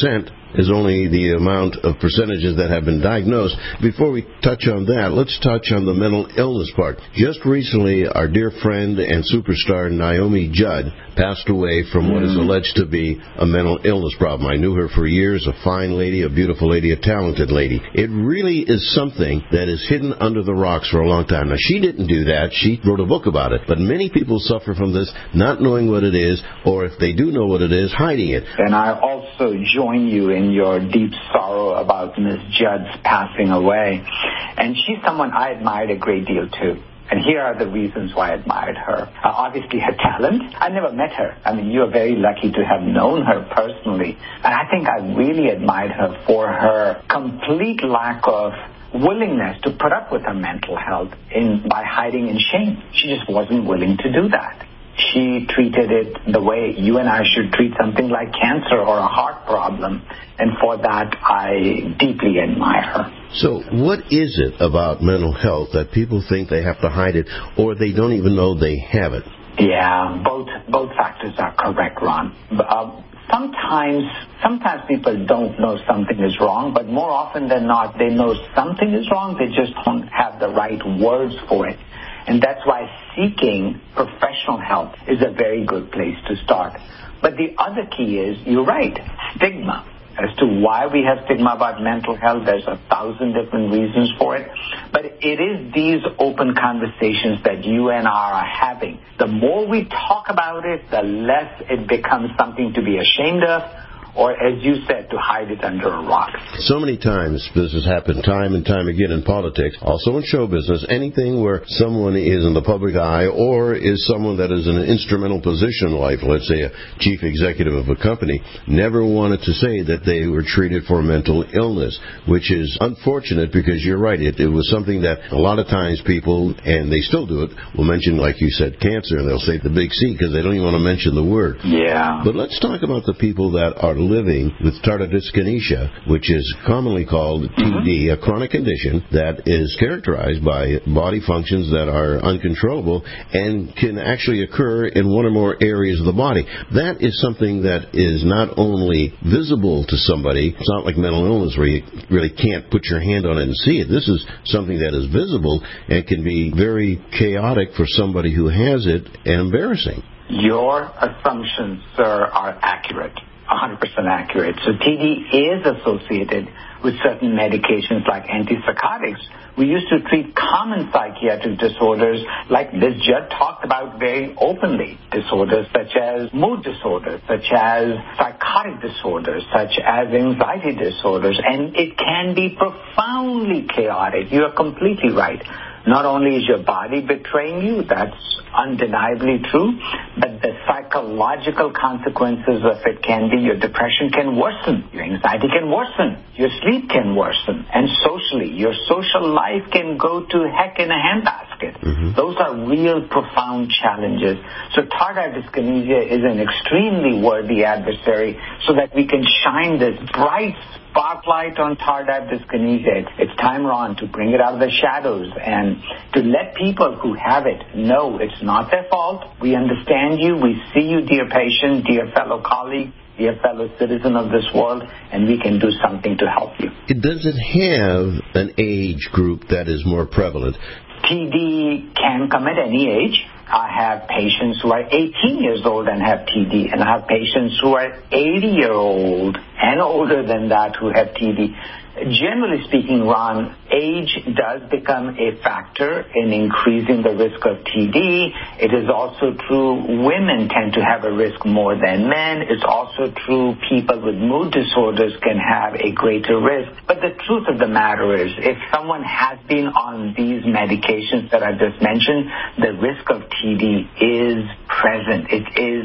is only the amount of percentages that have been diagnosed. Before we touch on that, let's touch on the mental illness part. Just recently, our dear friend and superstar Naomi Judd passed away from what is alleged to be a mental illness problem. I knew her for years, a fine lady, a beautiful lady, a talented lady. It really is something that is hidden under the rocks for a long time. Now, she didn't do that. She wrote a book about it. But many people suffer from this, not knowing what it is, or if they do know what it is, hiding it. And I also join you in your deep sorrow about Miss Judd's passing away. And she's someone I admired a great deal, too. And here are the reasons why I admired her. Uh, obviously, her talent. I never met her. I mean, you're very lucky to have known her personally. And I think I really admired her for her complete lack of willingness to put up with her mental health in by hiding in shame. She just wasn't willing to do that. She treated it the way you and I should treat something like cancer or a heart problem. And for that, I deeply admire her. So what is it about mental health that people think they have to hide it, or they don't even know they have it? Yeah, both both factors are correct, Ron. Uh, sometimes, sometimes people don't know something is wrong, but more often than not, they know something is wrong. They just don't have the right words for it. And that's why seeking professional help is a very good place to start. But the other key is, you're right, stigma. As to why we have stigma about mental health, there's a thousand different reasons for it. But it is these open conversations that you and I are having. The more we talk about it, the less it becomes something to be ashamed of, or, as you said, to hide it under a rock. So many times this has happened time and time again in politics, also in show business, anything where someone is in the public eye or is someone that is in an instrumental position, like, let's say, a chief executive of a company, never wanted to say that they were treated for mental illness, which is unfortunate because you're right. It, it was something that a lot of times people, and they still do it, will mention, like you said, cancer, and they'll say the big C because they don't even want to mention the word. Yeah. But let's talk about the people that are living with tardive dyskinesia, which is commonly called T D, a chronic condition that is characterized by body functions that are uncontrollable and can actually occur in one or more areas of the body. That is something that is not only visible to somebody, it's not like mental illness where you really can't put your hand on it and see it. This is something that is visible and can be very chaotic for somebody who has it and embarrassing. Your assumptions, sir, are accurate. one hundred percent accurate. So T D is associated with certain medications like antipsychotics. We used to treat common psychiatric disorders like Miz Judd talked about very openly. Disorders such as mood disorders, such as psychotic disorders, such as anxiety disorders. And it can be profoundly chaotic. You are completely right. Not only is your body betraying you, that's undeniably true, but the psychological consequences of it can be your depression can worsen, your anxiety can worsen, your sleep can worsen, and socially, your social life can go to heck in a handbasket. Mm-hmm. Those are real profound challenges. So tardive dyskinesia is an extremely worthy adversary so that we can shine this bright spotlight on tardive dyskinesia. It's time, Ron, to bring it out of the shadows and to let people who have it know it's not their fault. We understand you. We see you, dear patient, dear fellow colleague, dear fellow citizen of this world, and we can do something to help you. It doesn't have an age group that is more prevalent. T D can come at any age. I have patients who are eighteen years old and have T D, and I have patients who are eighty years old and older than that who have T D. Generally speaking, Ron, age does become a factor in increasing the risk of T D. It is also true women tend to have a risk more than men. It's also true people with mood disorders can have a greater risk. But the truth of the matter is, if someone has been on these medications that I just mentioned, the risk of T D is present. It is.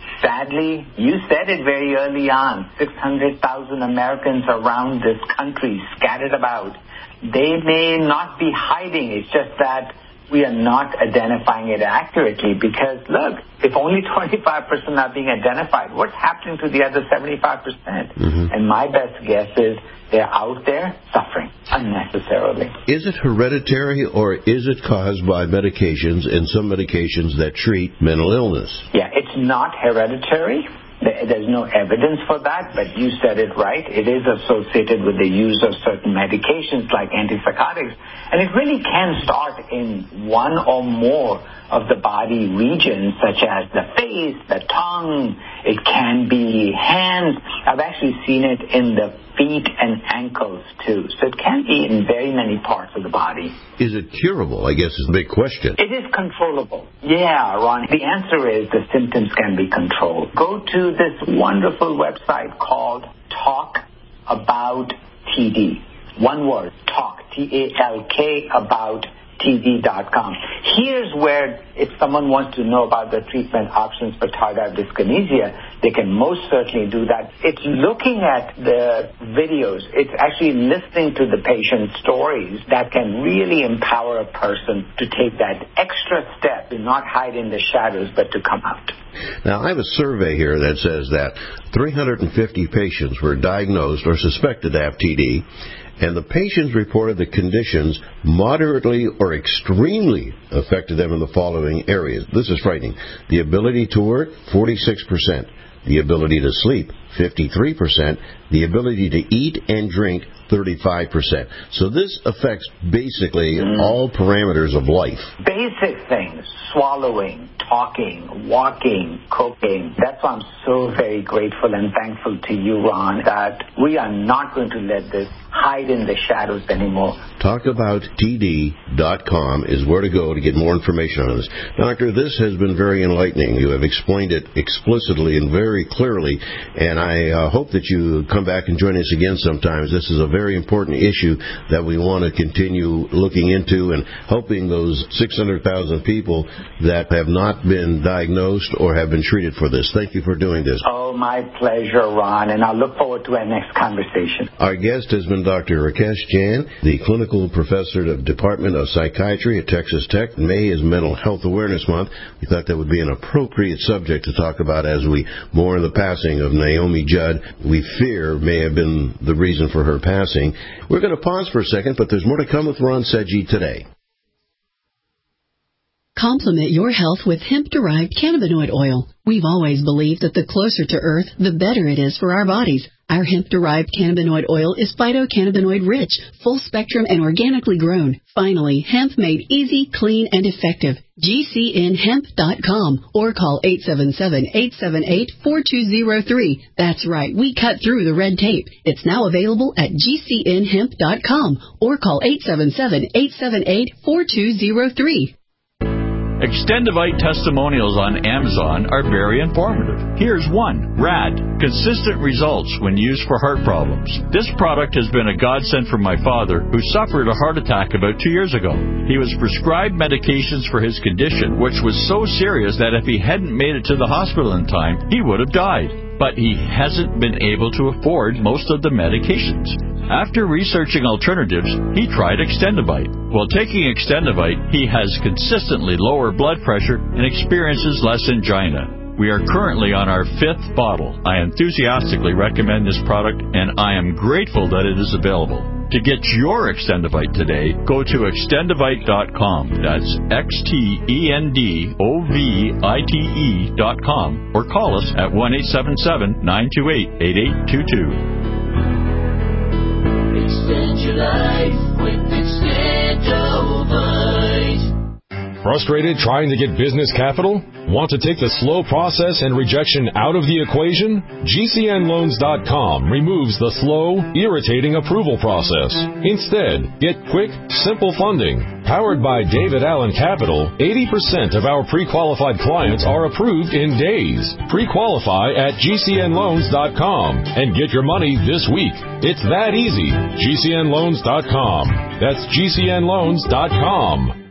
Sadly, you said it very early on, six hundred thousand Americans around this country scattered about. They may not be hiding. It's just that we are not identifying it accurately because, look, if only twenty-five percent are being identified, what's happening to the other seventy-five percent? Mm-hmm. And my best guess is they're out there suffering unnecessarily. Is it hereditary or is it caused by medications and some medications that treat mental illness? Yeah, it's not hereditary. There's no evidence for that, but you said it right. It is associated with the use of certain medications like antipsychotics, and it really can start in one or more of the body regions, such as the face, the tongue. It can be hands. I've actually seen it in the feet and ankles, too. So it can be in very many parts of the body. Is it curable, I guess, is the big question. It is controllable. Yeah, Ron. The answer is the symptoms can be controlled. Go to this wonderful website called Talk About T D. One word, talk, T A L K, about T D dot com. Here's where, if someone wants to know about the treatment options for tardive dyskinesia, they can most certainly do that. It's looking at the videos. It's actually listening to the patient's stories that can really empower a person to take that extra step, to not hide in the shadows, but to come out. Now, I have a survey here that says that three hundred fifty patients were diagnosed or suspected to have T D, and the patients reported the conditions moderately or extremely affected them in the following areas. This is frightening. The ability to work, forty-six percent. The ability to sleep, fifty-three percent. The ability to eat and drink, thirty-five percent. So this affects basically mm. all parameters of life. Basic things, swallowing, talking, walking, cooking. That's why I'm so very grateful and thankful to you, Ron, that we are not going to let this hide in the shadows anymore. talk about T D dot com is where to go to get more information on this. Doctor, this has been very enlightening. You have explained it explicitly and very clearly, and I uh, hope that you come back and join us again sometimes. This is a very important issue that we want to continue looking into and helping those six hundred thousand people that have not been diagnosed or have been treated for this. Thank you for doing this. Oh, my pleasure, Ron, and I look forward to our next conversation. Our guest has been Doctor Rakesh Jain, the clinical professor of Department of Psychiatry at Texas Tech. May is Mental Health Awareness Month. We thought that would be an appropriate subject to talk about as we mourn the passing of Naomi Judd. We fear may have been the reason for her passing. We're going to pause for a second, but there's more to come with Ron Seggi today. Complement your health with hemp-derived cannabinoid oil. We've always believed that the closer to Earth, the better it is for our bodies. Our hemp-derived cannabinoid oil is phytocannabinoid-rich, full-spectrum, and organically grown. Finally, hemp made easy, clean, and effective. G C N hemp dot com or call eight seven seven, eight seven eight, four two zero three. That's right, we cut through the red tape. It's now available at G C N hemp dot com or call eight seven seven, eight seven eight, four two zero three. Extendivite testimonials on Amazon are very informative. Here's one. RAD. Consistent results when used for heart problems. This product has been a godsend for my father, who suffered a heart attack about two years ago. He was prescribed medications for his condition, which was so serious that if he hadn't made it to the hospital in time, he would have died. But he hasn't been able to afford most of the medications. After researching alternatives, he tried Extendivite. While taking Extendivite, he has consistently lower blood pressure and experiences less angina. We are currently on our fifth bottle. I enthusiastically recommend this product, and I am grateful that it is available. To get your Extendivite today, go to extendivite dot com. That's X T E N D O V I T E dot com. Or call us at one eight seven seven, nine two eight, eight eight two two. Extend your life with Extendovite. Frustrated trying to get business capital? Want to take the slow process and rejection out of the equation? G C N loans dot com removes the slow, irritating approval process. Instead, get quick, simple funding. Powered by David Allen Capital, eighty percent of our pre-qualified clients are approved in days. Pre-qualify at G C N loans dot com and get your money this week. It's that easy. G C N loans dot com. That's G C N loans dot com.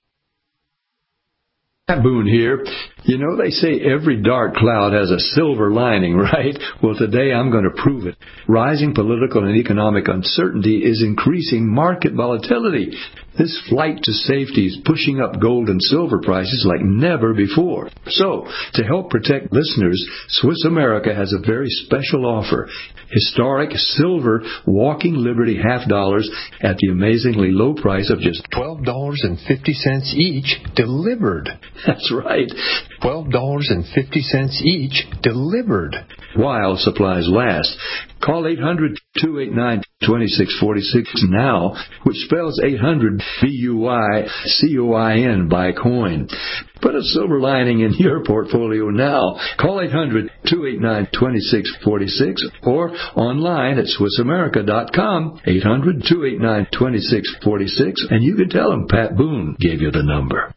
Boone here. You know, they say every dark cloud has a silver lining, right? Well, today I'm going to prove it. Rising political and economic uncertainty is increasing market volatility. This flight to safety is pushing up gold and silver prices like never before. So, to help protect listeners, Swiss America has a very special offer. Historic silver Walking Liberty half dollars at the amazingly low price of just twelve dollars and fifty cents each, delivered. That's right. twelve dollars and fifty cents each, delivered while supplies last. Call eight hundred, two eight nine, two six four six now, which spells eight hundred B U Y C O I N, buy coin. Put a silver lining in your portfolio now. Call eight hundred, two eight nine, two six four six or online at Swiss America dot com, eight hundred, two eight nine, two six four six, and you can tell them Pat Boone gave you the number.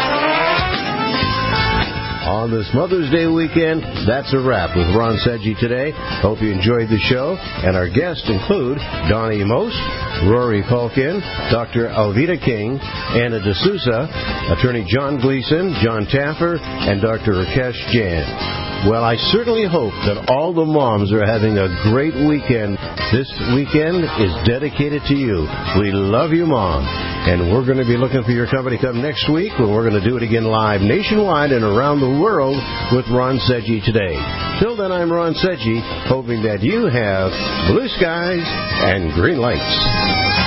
On this Mother's Day weekend, that's a wrap with Ron Seggi today. Hope you enjoyed the show. And our guests include Donnie Most, Rory Culkin, Doctor Alveda King, Anna D'Souza, Attorney John Gleason, John Taffer, and Doctor Rakesh Jain. Well, I certainly hope that all the moms are having a great weekend. This weekend is dedicated to you. We love you, Mom. And we're going to be looking for your company come next week when we're going to do it again live nationwide and around the world with Ron Seggi today. Till then, I'm Ron Seggi, hoping that you have blue skies and green lights.